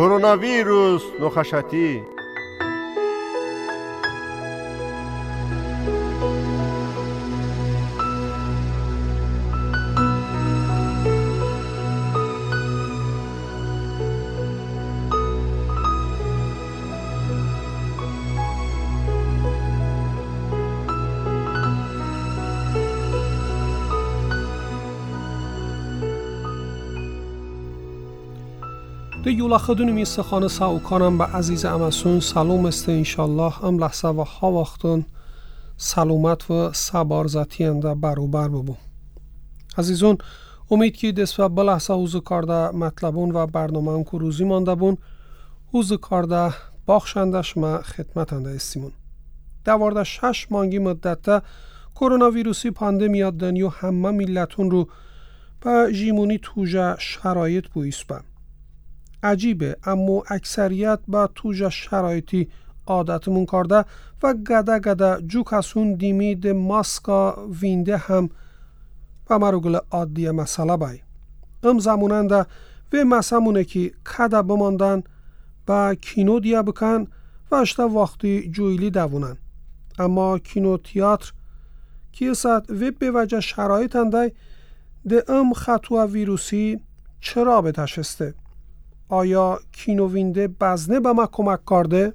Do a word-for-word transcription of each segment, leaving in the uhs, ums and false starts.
Koronavirus noxashati. ده یولا خدونی میسته خانه ساو کنم به عزیز امسون سلام است انشالله ام لحظه و ها وقتون سلامت و سبارزتی انده بروبر ببو عزیزون امید که دست و بلحظه حوز کارده مطلبون و برنامه هم که روزی مانده بون حوز کارده باخشندش ما خدمت انده استیمون دوارده شش مانگی مدت کرونا ویروسی پاندمیا دنیو همه ملتون رو به جیمونی توجه شرایط بویست بم عجیبه اما اکثریت با توجه شرایطی عادتمون کرده و گده گده جو کسون دیمی ده ماسکا وینده هم و مروگل عادیه مسئله بای ام زموننده و مسمونه که کده بماندن با کینو دیا بکن و اشتا وقتی جویلی دوونن اما کینو تیاتر کیست و به وجه شرایط انده ده ام خطوه ویروسی چرا به تشسته؟ آیا کینووینده بزنه به ما کمک کرده؟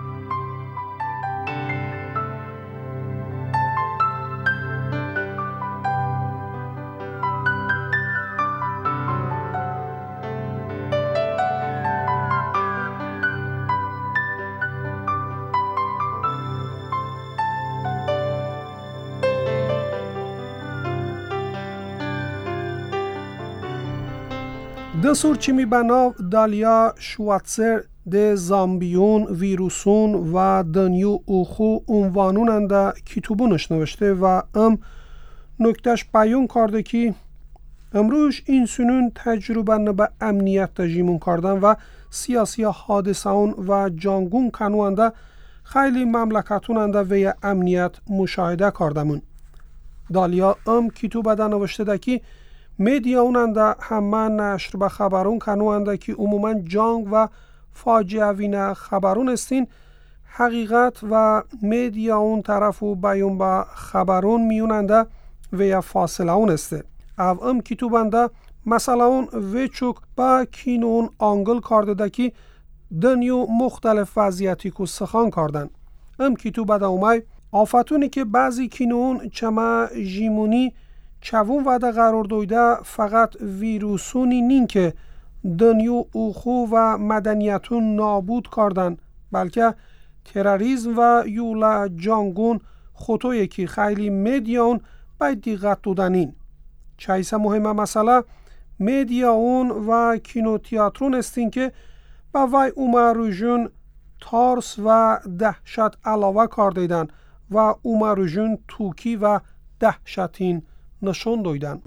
دسور چی می بناو دالیا شواتسر ده زامبیون ویروسون و دنیو اوخو عنوانون انده کتوبونش نوشته و ام نکتش بیان کرده که امروز این سنون تجربه نبه امنیت تجیمون کردن و سیاسی حادثه و جانگون کنوانده خیلی مملکتون انده وی امنیت مشاهده کردمون دالیا ام کتوبه ده نوشته ده که میدیا اوننده همه نشر به خبرون کنوانده که عموما جنگ و فاجعه وینه خبرون استین حقیقت و میدیا اون طرفو بیون به خبرون میوننده و یا فاصله اون استه او ام کتوبنده مثلا اون ویچوک با کینون آنگل کرده ده که دنیو مختلف وضعیتی که سخان کردن ام کتوبنده اومای آفتونی که بعضی کینون چما جیمونی چوون وده قرار دویده فقط ویروسونی نین که دنیو اوخو و مدنیتون نابود کردن بلکه تروریسم و یولا جانگون خطویه که خیلی میدیاون باید دیقت دودنین چایسه مهمه مسئله میدیاون و کینو تیاترون استین که با وی اومروژون تارس و دهشت علاوه کردیدن و اومروژون توکی و دهشتین نشون دویدن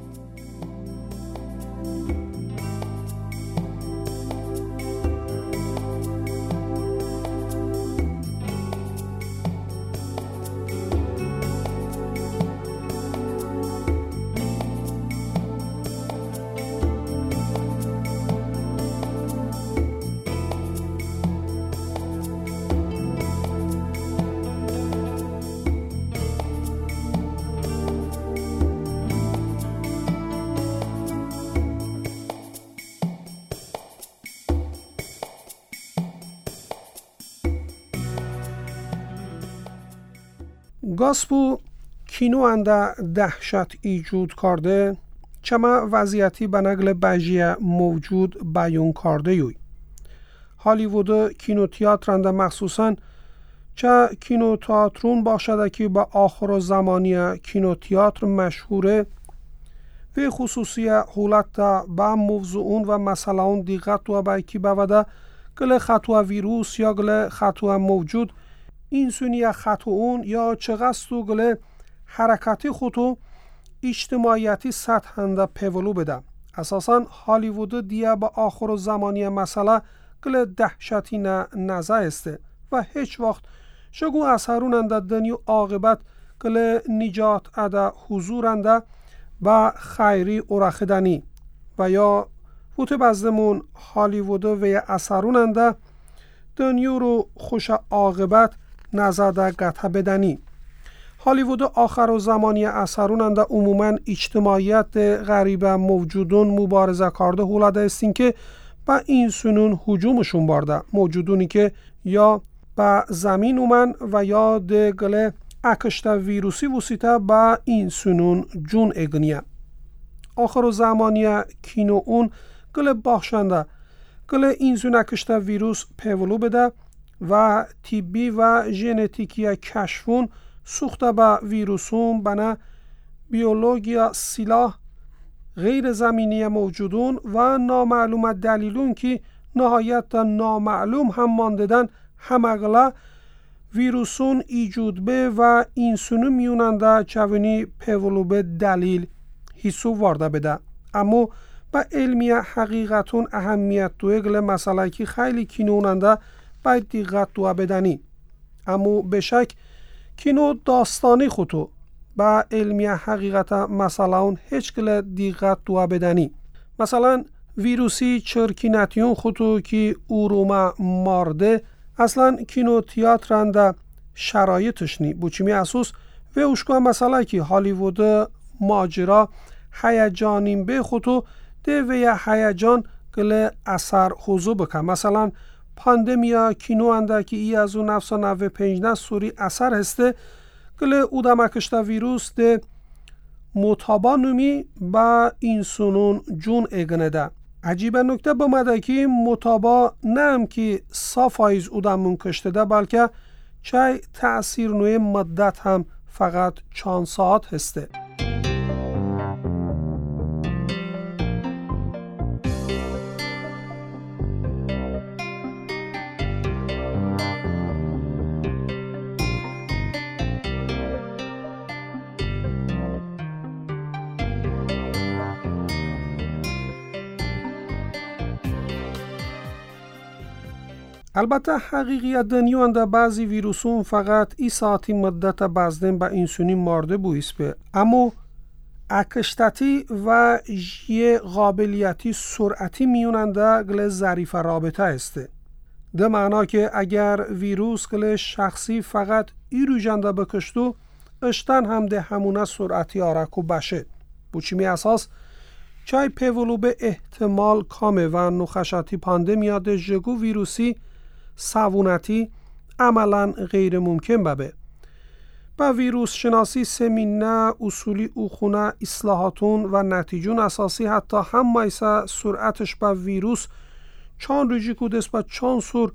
گاسپو کینو انده دهشت ایجود کرده چما وضعیتی به نقل بجیه موجود بیان کرده یوی هالیوود کینو تیاتر انده مخصوصا چه کینو تیاترون باشده که با آخر زمانی کینو تیاتر مشهوره و خصوصی حولت با موضوعون و مسئله اون دیقت و بایکی بوده گل خطوه ویروس یا گل خطوه موجود این سونی خطوون یا چغستو گل حرکتی خطو اجتماعیتی سطح هنده پیولو بده اساساً هالیوود دیگه با آخر زمانی مسئله گل دهشتی نزه استه و هیچ وقت شگو اثرون انده دنیو عاقبت گل نجات اده حضور انده با خیری ارخدنی و یا ووت بزدمون هالیوود و اثروننده دنیو رو خوش عاقبت نزده گته بدنی. هالیوود آخر و زمانی اثروننده عموماً اجتماعیت غریب موجودون مبارزه کرده هولاده استین که با این سنون هجومشون بارده. موجودونی که یا با زمین اومن و یا ده گله اکشت ویروسی وسیطه با این سنون جون اگنیه. آخر و زمانی کینو اون گله باخشنده گله این سون اکشت ویروس پیولو بده و طبی و ژنتیکی کشفون سوخته با ویروسون بنا بیولوژیا سلاح غیر زمینی موجودون و نامعلوم دلیلون که نهایت نامعلوم هم مانددن همگلا ویروسون ایجود به و اینسونو میوننده چوینی پیولو به دلیل حسو وارده بده. اما با علمی حقیقتون اهمیت دوگل مسئله که خیلی کینوننده باید دیقت دو بدنی. اما به شک کینو داستانی خودتو با علمی حقیقت مسئله اون هیچ گله دیقت دو بدنی. مثلا ویروسی چرکینتیون خودتو که اوروما مارده اصلا کینو تیاترنده شرایطش نی. بوچیمی اسوس و اوشکا مسئله که هالیوود ماجرا هیجانیم به خودتو ده و یا هیجان گله اثر خوزو بکن. مثلا پاندمیا کینو انده که ای از اون نفسا نوه پنجنه سوری اثر هسته گله او دمکشتا ویروس ده مطابا نومی با این سنون جون اگنه ده. عجیبه نکته بامده که مطابا نم که صافایز او دمون کشته ده بلکه چای تأثیر نوی مدت هم فقط چند ساعت هسته. البته حقیقیت دنیوان در بعضی ویروسون فقط ای ساعتی مدت بزدن با اینسونی مارده بویست به اما اکشتتی و یه قابلیتی سرعتی میوننده گل ظریف رابطه هسته. ده معنا که اگر ویروس گل شخصی فقط ای رو جنده بکشتو اشتن هم ده همونه سرعتی آرکو بشه. بوچیمی اساس چای پیولو به احتمال کامه و نخشتی پاندمیا ده جگو ویروسی سوونتی عملاً غیر ممکن ببه. با ویروس شناسی سمینه اصولی اوخونه اصلاحاتون و نتیجون اساسی حتی هم مایسا سرعتش با ویروس چان ریجی کودست با چان سور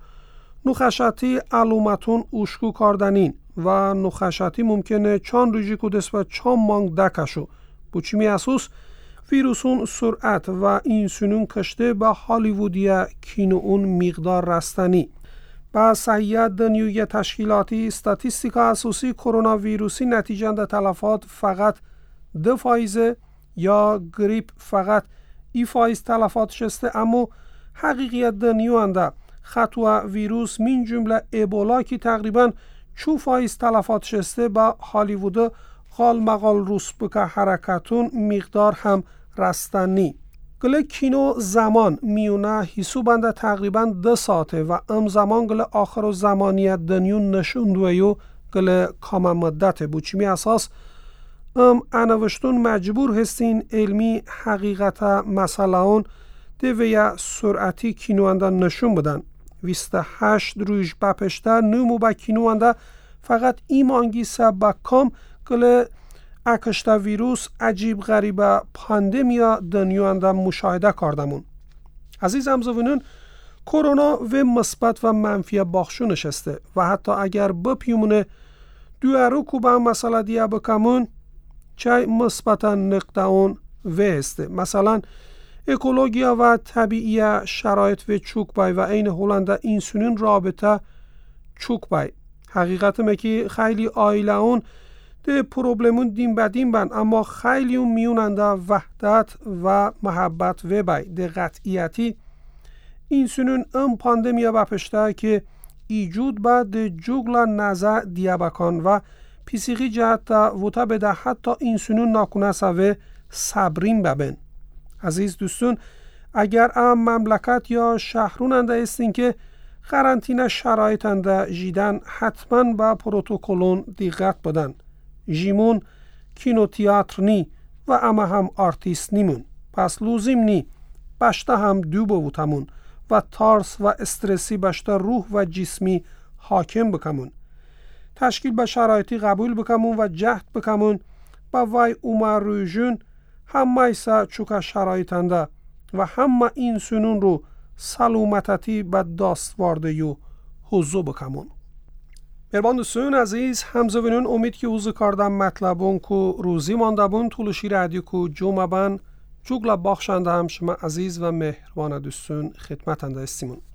نخشتی علومتون اوشکو کاردنین و نخشتی ممکنه چان ریجی کودست با چان مانگ دکشو. بوچیمی اسوس ویروسون سرعت و اینسونون کشته با هالیوودیا کینو اون مقدار رستنی. با صحیحیت دنیوی تشکیلاتی استاتیستیکا اساسی کرونا ویروسی نتیجه ده تلفات فقط ده فایزه یا گریپ فقط ای فایز تلفات شسته. اما حقیقیت دنیو انده خطوه ویروس من جمله ایبولا که تقریبا چو فایز تلفات شسته با هالیوود قال مقال روس بکه حرکتون مقدار هم رستنی. گله کینو زمان میونه حسو بنده تقریبا ده ساعته و ام زمان گله آخر و زمانیت دنیون نشوندویو گله کام مدته. بوچیمی اساس ام انوشتون مجبور هستین علمی حقیقت مسئله اون ده ویا سرعتی کینوانده نشون بدن. ویست هشت رویش بپشته نمو با کینوانده فقط ایمانگی سب با کام گله اکشت ویروس عجیب غریبه پاندمیا دنیوانده مشاهده کردمون. عزیز همزوینون کرونا و مثبت و منفی باخشو نشسته و حتی اگر بپیمونه دوارو کو با مسئله دیگه بکمون چای مثبتا نقطه اون و هسته. مثلا اکولوژیا و طبیعی شرایط و چوک بای و این هولنده اینسونین رابطه چوک بای. حقیقت مکی خیلی آیله اون ده پروبلمون دیم بدیم بند اما خیلی اون میوننده وحدت و محبت و بای ده قطعیتی اینسونین ام پاندمیا بپشته که ایجود با ده جوگل نزه دیابکان و پیسیقی جهت وطا بده حتی اینسونین ناکنه سوه صبرین ببن. عزیز دوستون اگر ام مملکت یا شهروننده استین که قرنطینه شرایطنده جیدن حتما با پروتوکولون دقت بدن. جیمون کینو تیاتر نی و اما هم آرتیست نیمون. پس لوزیم نی بشته هم دو بوتمون و تارس و استرسی بشته روح و جسمی حاکم بکمون. تشکیل به شرایطی قبول بکمون و جهد بکمون با وای اومر رویجون همه ایسا چوکا شرایطنده و همه این سنون رو سلامتتی به دست وارده یو حضو بکمون. مربان دوستون عزیز همزه ونون امید که حضو کردم مطلبون که روزی مانده بون طولشی رادیو که جمعه بان جوگلا باخشنده هم شما عزیز و مهربان دوستون خدمتنده استیمون.